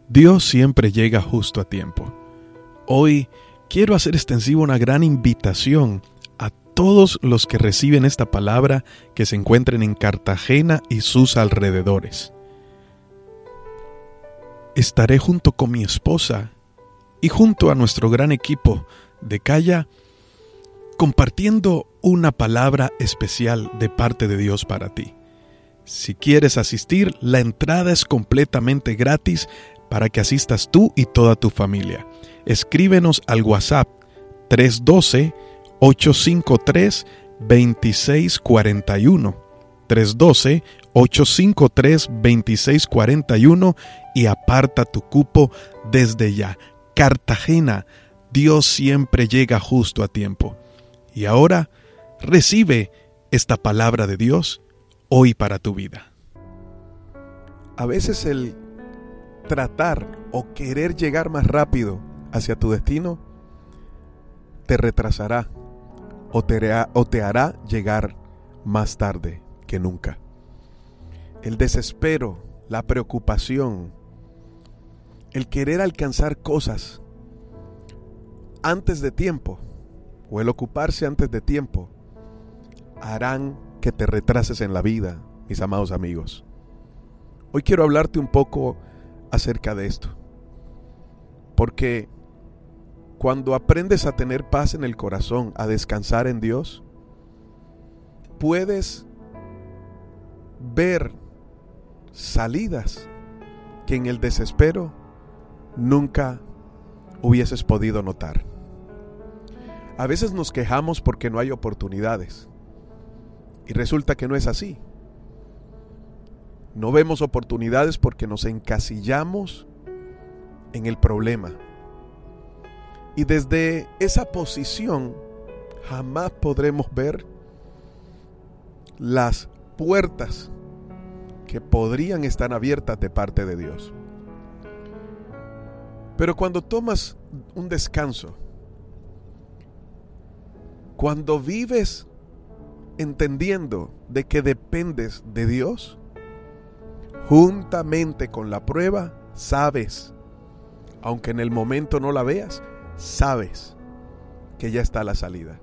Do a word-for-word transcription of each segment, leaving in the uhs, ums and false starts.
Dios siempre llega justo a tiempo. Hoy quiero hacer extensiva una gran invitación a todos los que reciben esta palabra que se encuentren en Cartagena y sus alrededores. Estaré junto con mi esposa y junto a nuestro gran equipo de Calla compartiendo una palabra especial de parte de Dios para ti. Si quieres asistir, la entrada es completamente gratis para que asistas tú y toda tu familia. Escríbenos al WhatsApp tres uno dos, ocho cinco tres, dos seis cuatro uno, tres uno dos, ocho cinco tres, dos seis cuatro uno y aparta tu cupo desde ya. Cartagena, Dios siempre llega justo a tiempo. Y ahora, recibe esta palabra de Dios hoy para tu vida. A veces el tratar o querer llegar más rápido hacia tu destino te retrasará o te, hará, o te hará llegar más tarde que nunca. El desespero, la preocupación, el querer alcanzar cosas antes de tiempo o el ocuparse antes de tiempo harán que te retrases en la vida, mis amados amigos. Hoy quiero hablarte un poco acerca de esto, porque cuando aprendes a tener paz en el corazón, a descansar en Dios, puedes ver salidas que en el desespero nunca hubieses podido notar. A veces nos quejamos porque no hay oportunidades y resulta que no es así. No vemos oportunidades porque nos encasillamos en el problema. Y desde esa posición jamás podremos ver las puertas que podrían estar abiertas de parte de Dios. Pero cuando tomas un descanso, cuando vives entendiendo de que dependes de Dios, juntamente con la prueba, sabes, aunque en el momento no la veas, sabes que ya está la salida.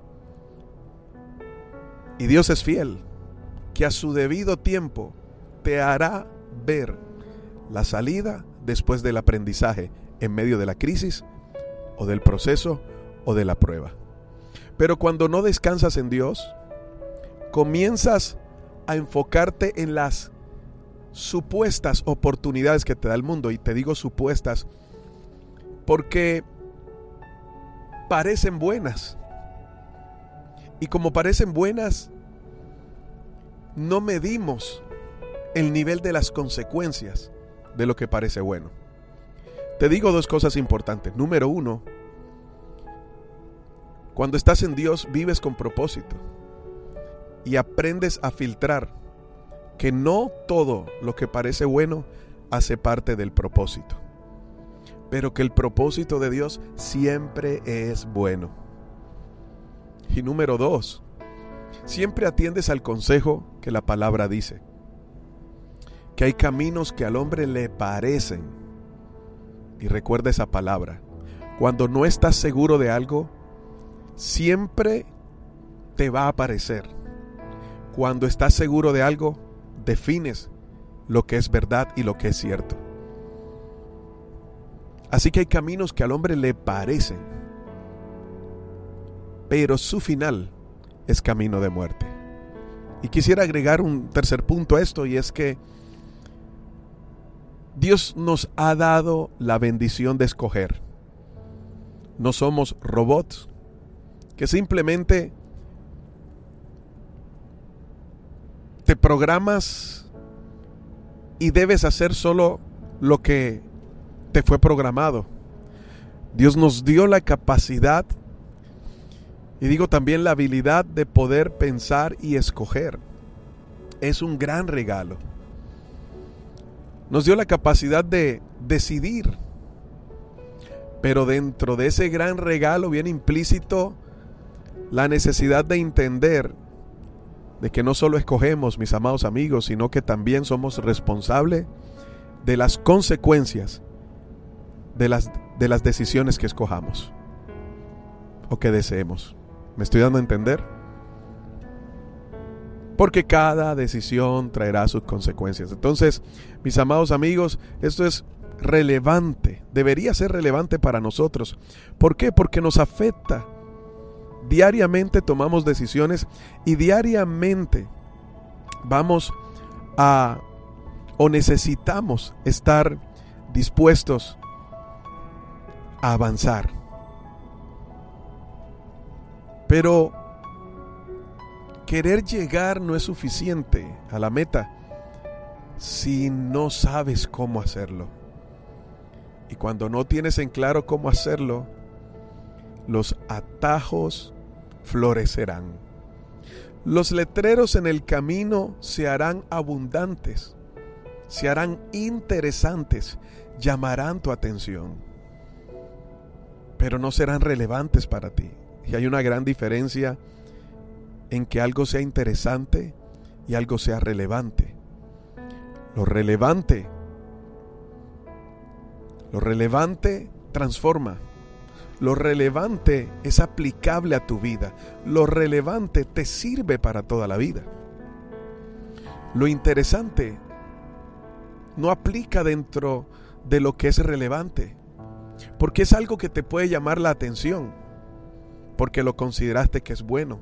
Y Dios es fiel, que a su debido tiempo te hará ver la salida después del aprendizaje en medio de la crisis o del proceso o de la prueba. Pero cuando no descansas en Dios, comienzas a enfocarte en las supuestas oportunidades que te da el mundo. Y te digo supuestas porque parecen buenas. Y como parecen buenas, no medimos el nivel de las consecuencias de lo que parece bueno. Te digo dos cosas importantes. Número uno, cuando estás en Dios vives con propósito y aprendes a filtrar que no todo lo que parece bueno hace parte del propósito, pero que el propósito de Dios siempre es bueno. Y número dos, siempre atiendes al consejo que la palabra dice, que hay caminos que al hombre le parecen. Y recuerda esa palabra, cuando no estás seguro de algo, siempre te va a parecer. Cuando estás seguro de algo, defines lo que es verdad y lo que es cierto. Así que hay caminos que al hombre le parecen, pero su final es camino de muerte. Y quisiera agregar un tercer punto a esto, y es que Dios nos ha dado la bendición de escoger. No somos robots que simplemente te programas y debes hacer solo lo que te fue programado. Dios nos dio la capacidad, y digo también la habilidad, de poder pensar y escoger. Es un gran regalo. Nos dio la capacidad de decidir, pero dentro de ese gran regalo viene implícito la necesidad de entender de que no solo escogemos, mis amados amigos, sino que también somos responsables de las consecuencias de las, de las decisiones que escojamos o que deseemos. ¿Me estoy dando a entender? Porque cada decisión traerá sus consecuencias. Entonces, mis amados amigos, esto es relevante, debería ser relevante para nosotros. ¿Por qué? Porque nos afecta. Diariamente tomamos decisiones y diariamente vamos a o necesitamos estar dispuestos a avanzar. Pero querer llegar no es suficiente a la meta si no sabes cómo hacerlo. Y cuando no tienes en claro cómo hacerlo, los atajos florecerán. Los letreros en el camino se harán abundantes, se harán interesantes, llamarán tu atención, pero no serán relevantes para ti. Y hay una gran diferencia en que algo sea interesante y algo sea relevante. Lo relevante, lo relevante transforma. Lo relevante es aplicable a tu vida. Lo relevante te sirve para toda la vida. Lo interesante no aplica dentro de lo que es relevante, porque es algo que te puede llamar la atención, porque lo consideraste que es bueno.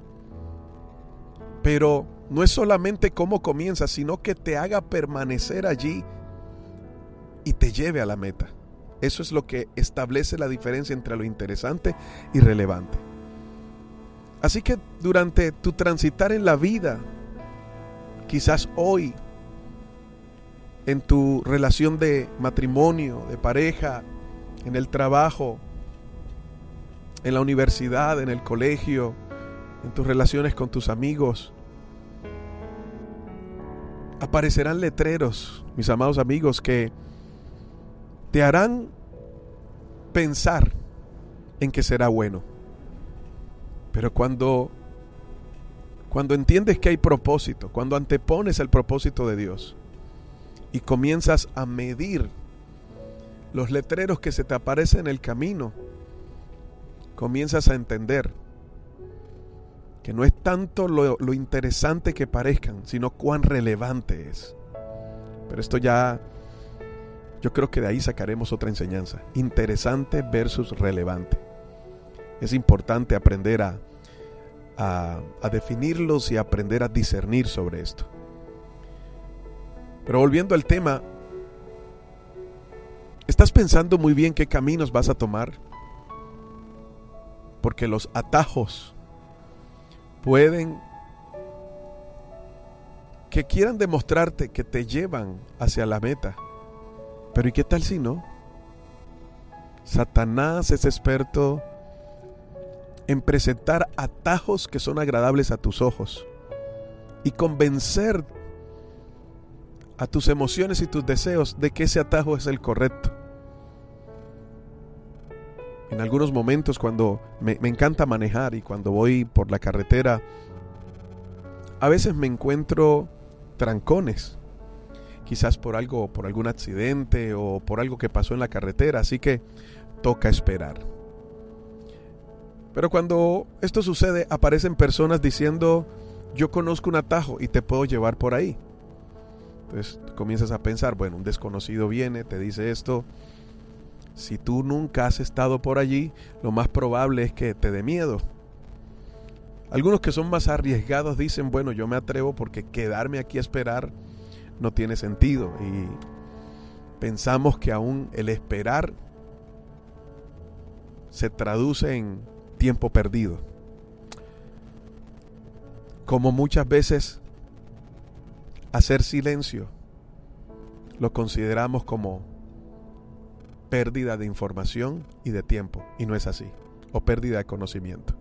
Pero no es solamente cómo comienzas, sino que te haga permanecer allí y te lleve a la meta. Eso es lo que establece la diferencia entre lo interesante y relevante. Así que durante tu transitar en la vida, quizás hoy, en tu relación de matrimonio, de pareja, en el trabajo, en la universidad, en el colegio, en tus relaciones con tus amigos, aparecerán letreros, mis amados amigos, que te harán pensar en que será bueno. Pero cuando, cuando entiendes que hay propósito, cuando antepones el propósito de Dios y comienzas a medir los letreros que se te aparecen en el camino, comienzas a entender que no es tanto lo, lo interesante que parezcan, sino cuán relevante es. Pero esto ya, yo creo que de ahí sacaremos otra enseñanza. Interesante versus relevante. Es importante aprender a, a, a definirlos y aprender a discernir sobre esto. Pero volviendo al tema, ¿estás pensando muy bien qué caminos vas a tomar? Porque los atajos pueden que quieran demostrarte que te llevan hacia la meta. Pero ¿y qué tal si no? Satanás es experto en presentar atajos que son agradables a tus ojos y convencer a tus emociones y tus deseos de que ese atajo es el correcto. En algunos momentos cuando me, me encanta manejar y cuando voy por la carretera, a veces me encuentro trancones. Quizás por algo, por algún accidente o por algo que pasó en la carretera, así que toca esperar. Pero cuando esto sucede, aparecen personas diciendo: yo conozco un atajo y te puedo llevar por ahí. Entonces comienzas a pensar, bueno, un desconocido viene, te dice esto. Si tú nunca has estado por allí, lo más probable es que te dé miedo. Algunos que son más arriesgados dicen: bueno, yo me atrevo porque quedarme aquí a esperar no tiene sentido, y pensamos que aún el esperar se traduce en tiempo perdido. Como muchas veces hacer silencio lo consideramos como pérdida de información y de tiempo, y no es así, o pérdida de conocimiento.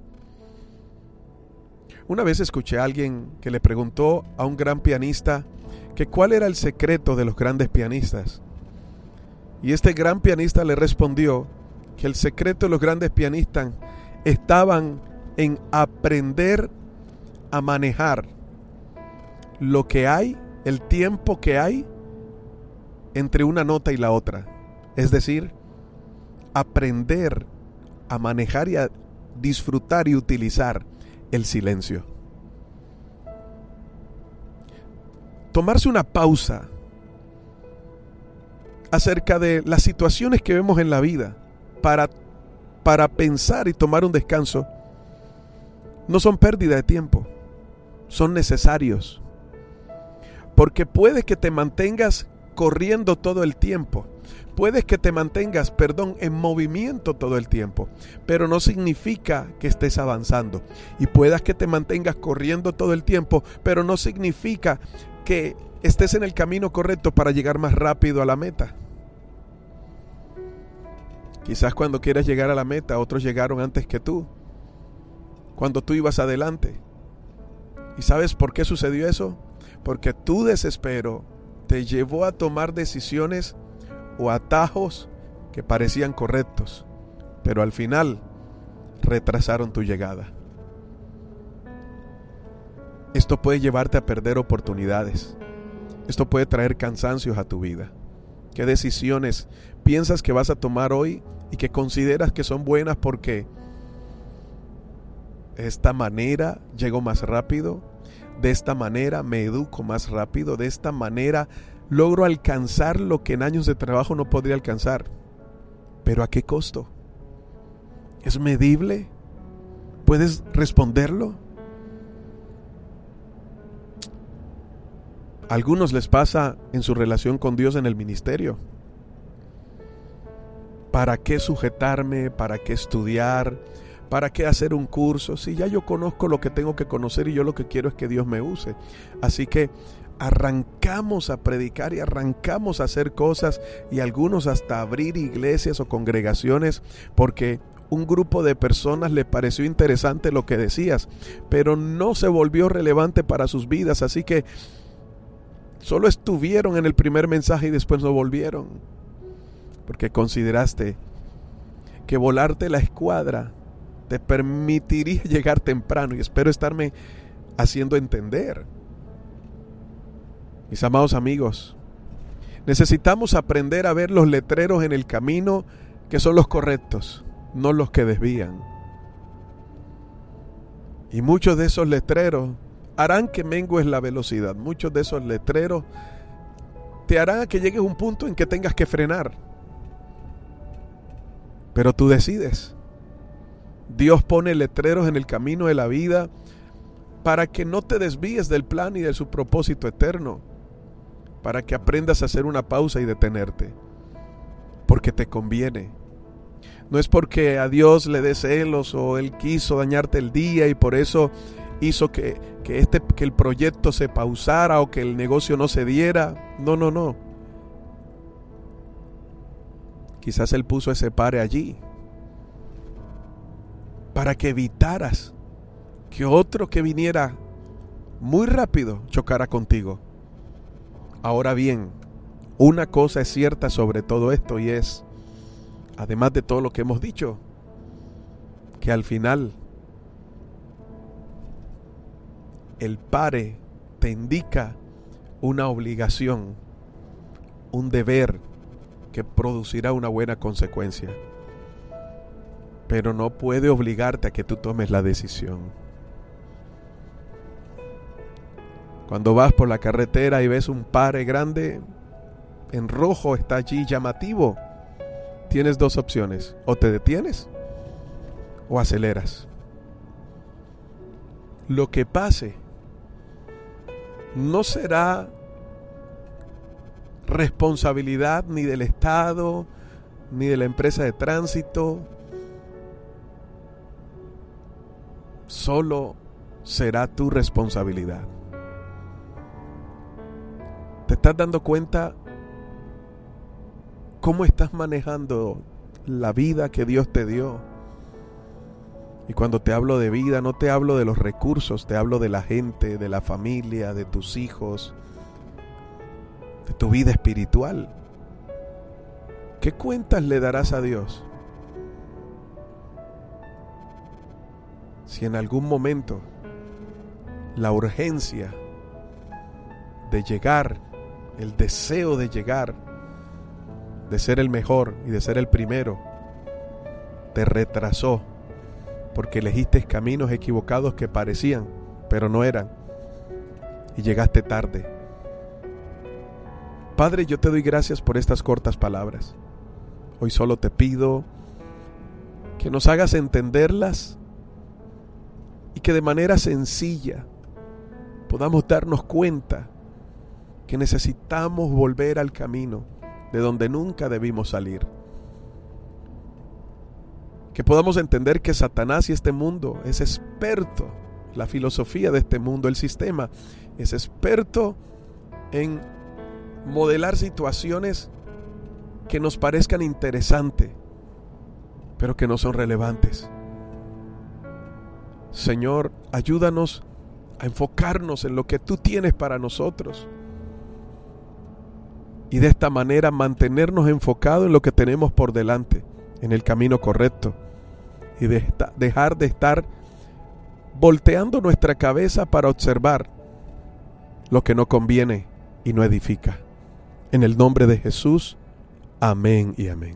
Una vez escuché a alguien que le preguntó a un gran pianista que cuál era el secreto de los grandes pianistas. Y este gran pianista le respondió que el secreto de los grandes pianistas estaban en aprender a manejar lo que hay, el tiempo que hay entre una nota y la otra. Es decir, aprender a manejar y a disfrutar y utilizar el silencio. Tomarse una pausa acerca de las situaciones que vemos en la vida para, para pensar y tomar un descanso no son pérdida de tiempo, son necesarios. Porque puede que te mantengas corriendo todo el tiempo, puedes que te mantengas, perdón, en movimiento todo el tiempo, pero no significa que estés avanzando. Y puedas que te mantengas corriendo todo el tiempo, pero no significa que estés en el camino correcto para llegar más rápido a la meta. Quizás cuando quieras llegar a la meta, otros llegaron antes que tú, cuando tú ibas adelante. ¿Y sabes por qué sucedió eso? Porque tu desespero te llevó a tomar decisiones o atajos que parecían correctos, pero al final retrasaron tu llegada. Esto puede llevarte a perder oportunidades. Esto puede traer cansancios a tu vida. ¿Qué decisiones piensas que vas a tomar hoy y que consideras que son buenas porque de esta manera llego más rápido, de esta manera me educo más rápido, de esta manera logro alcanzar lo que en años de trabajo no podría alcanzar? ¿Pero a qué costo? ¿Es medible? ¿Puedes responderlo? A algunos les pasa en su relación con Dios en el ministerio. ¿Para qué sujetarme? ¿Para qué estudiar? ¿Para qué hacer un curso? Si ya yo conozco lo que tengo que conocer y yo lo que quiero es que Dios me use. Así que arrancamos a predicar y arrancamos a hacer cosas, y algunos hasta abrir iglesias o congregaciones porque un grupo de personas le pareció interesante lo que decías, pero no se volvió relevante para sus vidas, así que solo estuvieron en el primer mensaje y después no volvieron, porque consideraste que volarte la escuadra te permitiría llegar temprano, y espero estarme haciendo entender. Mis amados amigos, necesitamos aprender a ver los letreros en el camino que son los correctos, no los que desvían. Y muchos de esos letreros harán que mengues la velocidad. Muchos de esos letreros te harán que llegues a un punto en que tengas que frenar. Pero tú decides. Dios pone letreros en el camino de la vida para que no te desvíes del plan y de su propósito eterno, para que aprendas a hacer una pausa y detenerte, porque te conviene. No es porque a Dios le dé celos o Él quiso dañarte el día y por eso hizo que, que, este, que el proyecto se pausara o que el negocio no se diera. No, no, no. Quizás Él puso ese pare allí para que evitaras que otro que viniera muy rápido chocara contigo. Ahora bien, una cosa es cierta sobre todo esto, y es, además de todo lo que hemos dicho, que al final el pare te indica una obligación, un deber que producirá una buena consecuencia, pero no puede obligarte a que tú tomes la decisión. Cuando vas por la carretera y ves un pare grande, en rojo está allí llamativo, tienes dos opciones: o te detienes o aceleras. Lo que pase no será responsabilidad ni del Estado ni de la empresa de tránsito, solo será tu responsabilidad. ¿Te estás dando cuenta cómo estás manejando la vida que Dios te dio? Y cuando te hablo de vida, no te hablo de los recursos, te hablo de la gente, de la familia, de tus hijos, de tu vida espiritual. ¿Qué cuentas le darás a Dios si en algún momento la urgencia de llegar, el deseo de llegar, de ser el mejor y de ser el primero, te retrasó porque elegiste caminos equivocados que parecían, pero no eran, y llegaste tarde. Padre, yo te doy gracias por estas cortas palabras. Hoy solo te pido que nos hagas entenderlas y que de manera sencilla podamos darnos cuenta que necesitamos volver al camino de donde nunca debimos salir. Que podamos entender que Satanás y este mundo es experto, la filosofía de este mundo, el sistema, es experto en modelar situaciones que nos parezcan interesantes, pero que no son relevantes. Señor, ayúdanos a enfocarnos en lo que tú tienes para nosotros y de esta manera mantenernos enfocados en lo que tenemos por delante, en el camino correcto, y de esta, dejar de estar volteando nuestra cabeza para observar lo que no conviene y no edifica. En el nombre de Jesús, amén y amén.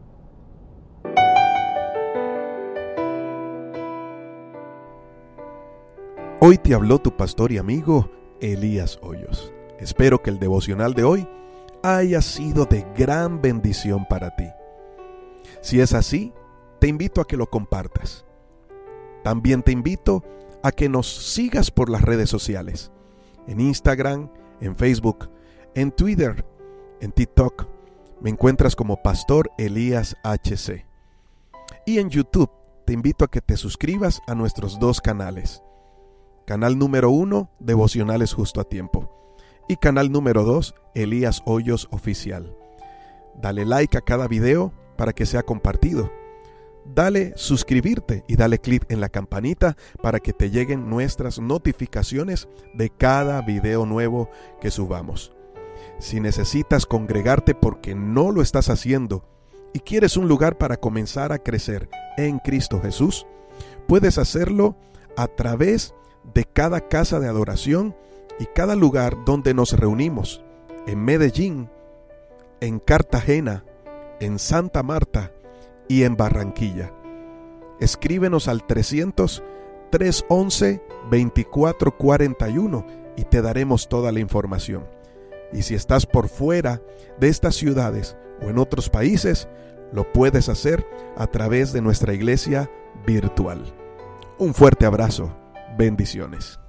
Hoy te habló tu pastor y amigo Elías Hoyos. Espero que el devocional de hoy haya sido de gran bendición para ti. Si es así, te invito a que lo compartas. También te invito a que nos sigas por las redes sociales, en Instagram, en Facebook, en Twitter, en TikTok. Me encuentras como Pastor Elías H C. Y en YouTube te invito a que te suscribas a nuestros dos canales. Canal número uno, Devocionales Justo a Tiempo. Y canal número dos, Elías Hoyos Oficial. Dale like a cada video para que sea compartido. Dale suscribirte y dale clic en la campanita para que te lleguen nuestras notificaciones de cada video nuevo que subamos. Si necesitas congregarte porque no lo estás haciendo y quieres un lugar para comenzar a crecer en Cristo Jesús, puedes hacerlo a través de cada casa de adoración y cada lugar donde nos reunimos, en Medellín, en Cartagena, en Santa Marta y en Barranquilla. Escríbenos al trescientos, trescientos once, veinticuatro cuarenta y uno y te daremos toda la información. Y si estás por fuera de estas ciudades o en otros países, lo puedes hacer a través de nuestra iglesia virtual. Un fuerte abrazo. Bendiciones.